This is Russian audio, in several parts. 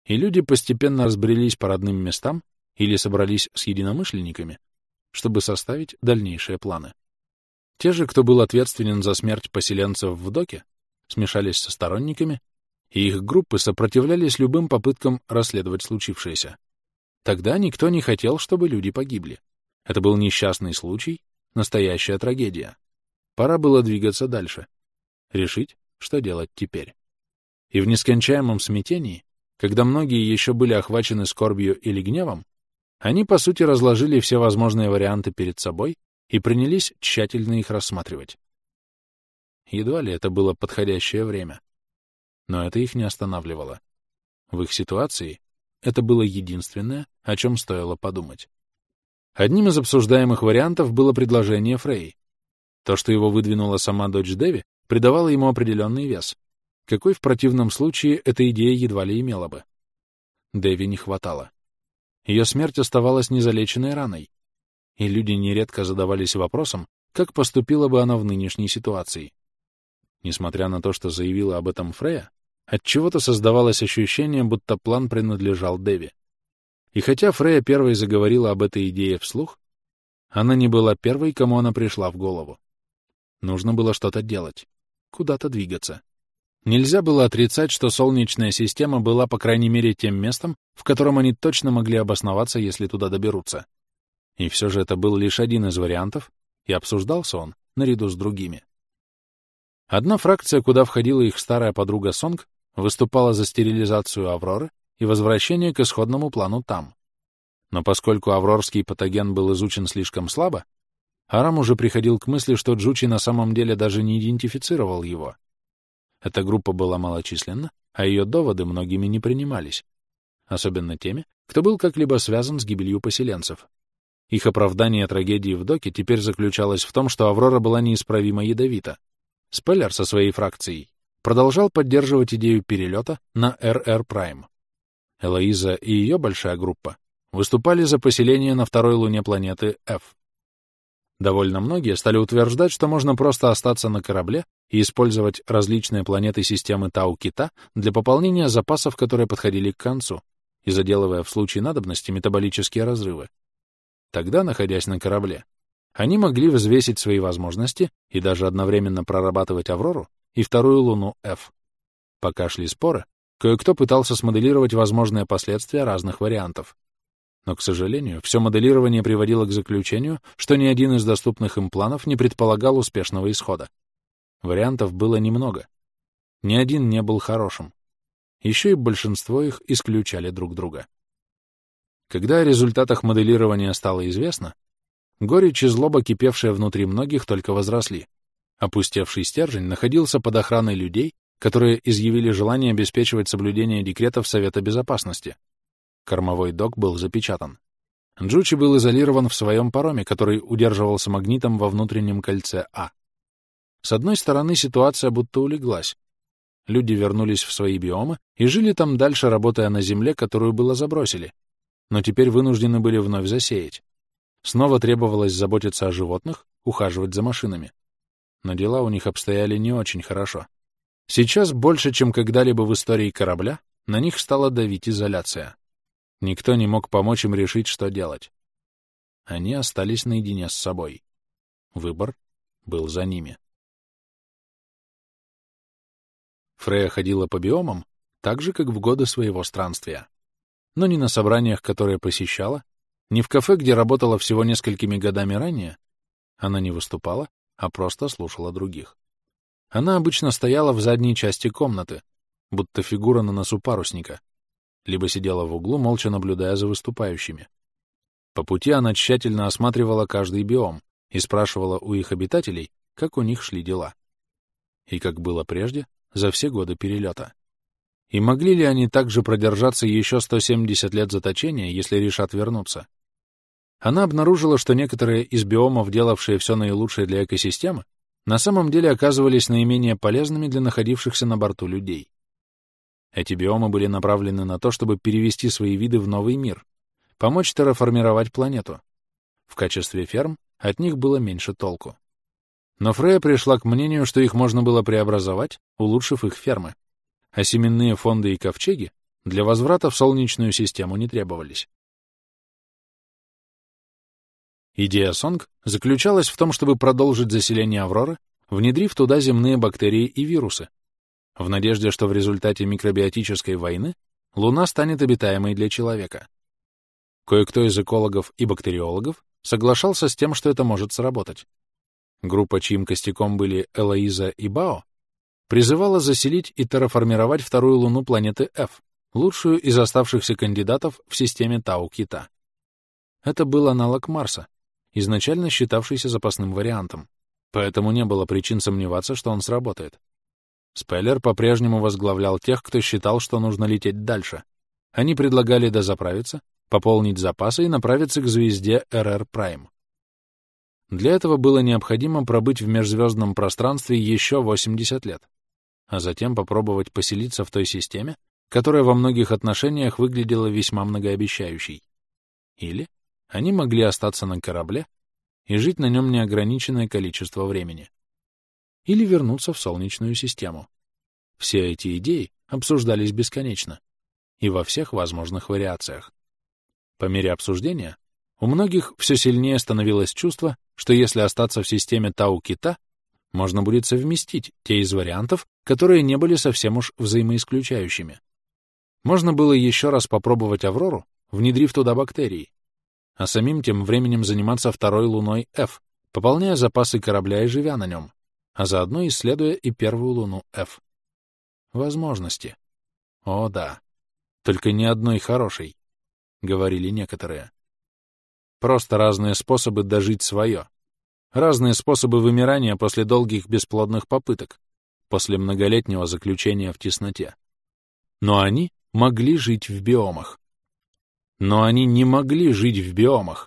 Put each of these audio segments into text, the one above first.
и люди постепенно разбрелись по родным местам или собрались с единомышленниками, чтобы составить дальнейшие планы. Те же, кто был ответственен за смерть поселенцев в доке, смешались со сторонниками, и их группы сопротивлялись любым попыткам расследовать случившееся. Тогда никто не хотел, чтобы люди погибли. Это был несчастный случай, настоящая трагедия. Пора было двигаться дальше, решить, что делать теперь. И в нескончаемом смятении, когда многие еще были охвачены скорбью или гневом, они, по сути, разложили все возможные варианты перед собой и принялись тщательно их рассматривать. Едва ли это было подходящее время. Но это их не останавливало. В их ситуации это было единственное, о чем стоило подумать. Одним из обсуждаемых вариантов было предложение Фрей. То, что его выдвинула сама дочь Дэви, придавало ему определенный вес, какой в противном случае эта идея едва ли имела бы. Дэви не хватало. Ее смерть оставалась незалеченной раной, и люди нередко задавались вопросом, как поступила бы она в нынешней ситуации. Несмотря на то, что заявила об этом Фрея, отчего-то создавалось ощущение, будто план принадлежал Дэви. И хотя Фрея первой заговорила об этой идее вслух, она не была первой, кому она пришла в голову. Нужно было что-то делать, куда-то двигаться. Нельзя было отрицать, что Солнечная система была, по крайней мере, тем местом, в котором они точно могли обосноваться, если туда доберутся. И все же это был лишь один из вариантов, и обсуждался он наряду с другими. Одна фракция, куда входила их старая подруга Сонг, выступала за стерилизацию Авроры и возвращение к исходному плану там. Но поскольку аврорский патоген был изучен слишком слабо, Арам уже приходил к мысли, что Джучи на самом деле даже не идентифицировал его. Эта группа была малочисленна, а ее доводы многими не принимались, особенно теми, кто был как-либо связан с гибелью поселенцев. Их оправдание трагедии в доке теперь заключалось в том, что Аврора была неисправимо ядовита. Спеллер со своей фракцией продолжал поддерживать идею перелета на РР Прайм. Элоиза и ее большая группа выступали за поселение на второй луне планеты F. Довольно многие стали утверждать, что можно просто остаться на корабле и использовать различные планеты системы Тау-Кита для пополнения запасов, которые подходили к концу, и заделывая в случае надобности метаболические разрывы. Тогда, находясь на корабле, они могли взвесить свои возможности и даже одновременно прорабатывать Аврору и вторую луну F. Пока шли споры, кое-кто пытался смоделировать возможные последствия разных вариантов. Но, к сожалению, все моделирование приводило к заключению, что ни один из доступных им планов не предполагал успешного исхода. Вариантов было немного. Ни один не был хорошим. Еще и большинство их исключали друг друга. Когда о результатах моделирования стало известно, горечь и злоба, кипевшие внутри многих, только возросли. Опустевший стержень находился под охраной людей, которые изъявили желание обеспечивать соблюдение декретов Совета Безопасности. Кормовой док был запечатан. Джучи был изолирован в своем пароме, который удерживался магнитом во внутреннем кольце А. С одной стороны, ситуация будто улеглась. Люди вернулись в свои биомы и жили там дальше, работая на земле, которую было забросили, но теперь вынуждены были вновь засеять. Снова требовалось заботиться о животных, ухаживать за машинами. Но дела у них обстояли не очень хорошо. Сейчас больше, чем когда-либо в истории корабля, на них стала давить изоляция. Никто не мог помочь им решить, что делать. Они остались наедине с собой. Выбор был за ними. Фрея ходила по биомам так же, как в годы своего странствия. Но ни на собраниях, которые посещала, ни в кафе, где работала всего несколькими годами ранее, она не выступала, а просто слушала других. Она обычно стояла в задней части комнаты, будто фигура на носу парусника, либо сидела в углу, молча наблюдая за выступающими. По пути она тщательно осматривала каждый биом и спрашивала у их обитателей, как у них шли дела. И как было прежде, за все годы перелета. И могли ли они также продержаться еще 170 лет заточения, если решат вернуться? Она обнаружила, что некоторые из биомов, делавшие все наилучшее для экосистемы, на самом деле оказывались наименее полезными для находившихся на борту людей. Эти биомы были направлены на то, чтобы перевести свои виды в новый мир, помочь терраформировать планету. В качестве ферм от них было меньше толку. Но Фрея пришла к мнению, что их можно было преобразовать, улучшив их фермы. А семенные фонды и ковчеги для возврата в Солнечную систему не требовались. Идея Сонг заключалась в том, чтобы продолжить заселение Авроры, внедрив туда земные бактерии и вирусы, в надежде, что в результате микробиотической войны Луна станет обитаемой для человека. Кое-кто из экологов и бактериологов соглашался с тем, что это может сработать. Группа, чьим костяком были Элоиза и Бао, призывала заселить и терраформировать вторую луну планеты F, лучшую из оставшихся кандидатов в системе Тау-Кита. Это был аналог Марса, изначально считавшийся запасным вариантом, поэтому не было причин сомневаться, что он сработает. Спеллер по-прежнему возглавлял тех, кто считал, что нужно лететь дальше. Они предлагали дозаправиться, пополнить запасы и направиться к звезде РР Прайм. Для этого было необходимо пробыть в межзвездном пространстве еще 80 лет, а затем попробовать поселиться в той системе, которая во многих отношениях выглядела весьма многообещающей. Или они могли остаться на корабле и жить на нем неограниченное количество времени. Или вернуться в Солнечную систему. Все эти идеи обсуждались бесконечно и во всех возможных вариациях. По мере обсуждения у многих все сильнее становилось чувство, что если остаться в системе Тау-Кита, можно будет совместить те из вариантов, которые не были совсем уж взаимоисключающими. Можно было еще раз попробовать Аврору, внедрив туда бактерии, а самим тем временем заниматься второй луной F, пополняя запасы корабля и живя на нем, а заодно исследуя и первую луну F. Возможности. О, да. Только ни одной хорошей, — говорили некоторые. Просто разные способы дожить свое. Разные способы вымирания после долгих бесплодных попыток, после многолетнего заключения в тесноте. Но они могли жить в биомах. Но они не могли жить в биомах.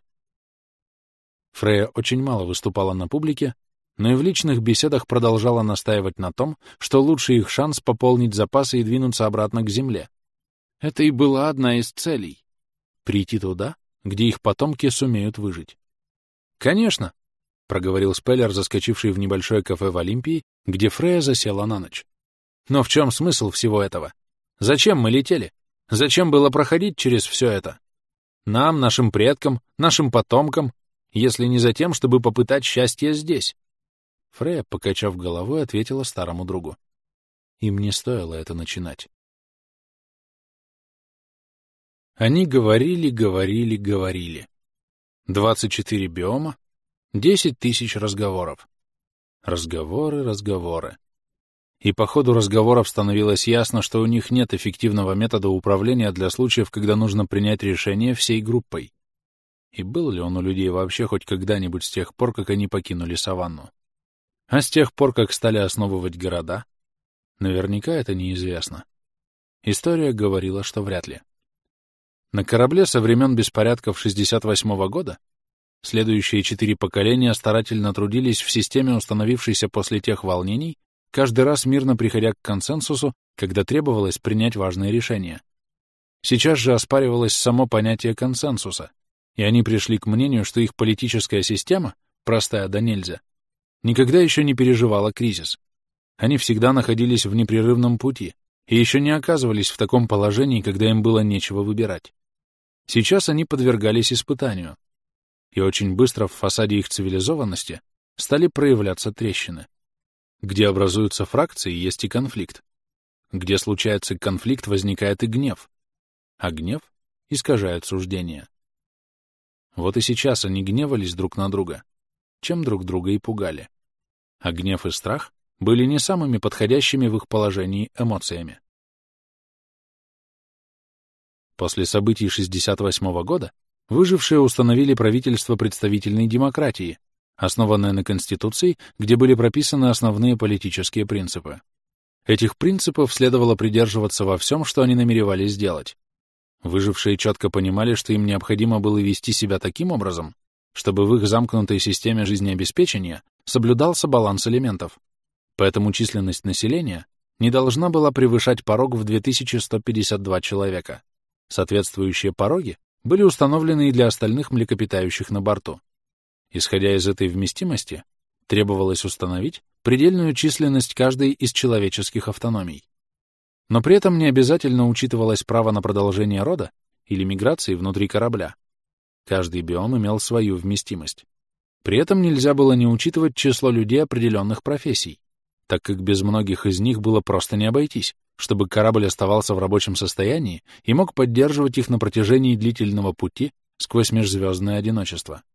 Фрея очень мало выступала на публике, но и в личных беседах продолжала настаивать на том, что лучший их шанс пополнить запасы и двинуться обратно к Земле. Это и была одна из целей — прийти туда, где их потомки сумеют выжить. «Конечно», — проговорил Спеллер, заскочивший в небольшое кафе в Олимпии, где Фрея засела на ночь. «Но в чем смысл всего этого? Зачем мы летели? Зачем было проходить через все это? Нам, нашим предкам, нашим потомкам, если не за тем, чтобы попытать счастье здесь?» Фрея, покачав головой, ответила старому другу. Им не стоило это начинать. Они говорили. 24 биома, 10 тысяч разговоров. Разговоры. И по ходу разговоров становилось ясно, что у них нет эффективного метода управления для случаев, когда нужно принять решение всей группой. И был ли он у людей вообще хоть когда-нибудь с тех пор, как они покинули саванну? А с тех пор, как стали основывать города? Наверняка это неизвестно. История говорила, что вряд ли. На корабле со времен беспорядков 68-го года следующие 4 поколения старательно трудились в системе, установившейся после тех волнений, каждый раз мирно приходя к консенсусу, когда требовалось принять важные решения. Сейчас же оспаривалось само понятие консенсуса, и они пришли к мнению, что их политическая система, простая да нельзя, никогда еще не переживала кризис. Они всегда находились в непрерывном пути и еще не оказывались в таком положении, когда им было нечего выбирать. Сейчас они подвергались испытанию, и очень быстро в фасаде их цивилизованности стали проявляться трещины. Где образуются фракции, есть и конфликт. Где случается конфликт, возникает и гнев, а гнев искажает суждение. Вот и сейчас они гневались друг на друга, чем друг друга и пугали. А гнев и страх были не самыми подходящими в их положении эмоциями. После событий 68-го года выжившие установили правительство представительной демократии, основанное на Конституции, где были прописаны основные политические принципы. Этих принципов следовало придерживаться во всем, что они намеревались сделать. Выжившие четко понимали, что им необходимо было вести себя таким образом, чтобы в их замкнутой системе жизнеобеспечения соблюдался баланс элементов. Поэтому численность населения не должна была превышать порог в 2152 человека. Соответствующие пороги были установлены и для остальных млекопитающих на борту. Исходя из этой вместимости, требовалось установить предельную численность каждой из человеческих автономий. Но при этом не обязательно учитывалось право на продолжение рода или миграции внутри корабля. Каждый биом имел свою вместимость. При этом нельзя было не учитывать число людей определенных профессий, так как без многих из них было просто не обойтись, чтобы корабль оставался в рабочем состоянии и мог поддерживать их на протяжении длительного пути сквозь межзвездное одиночество.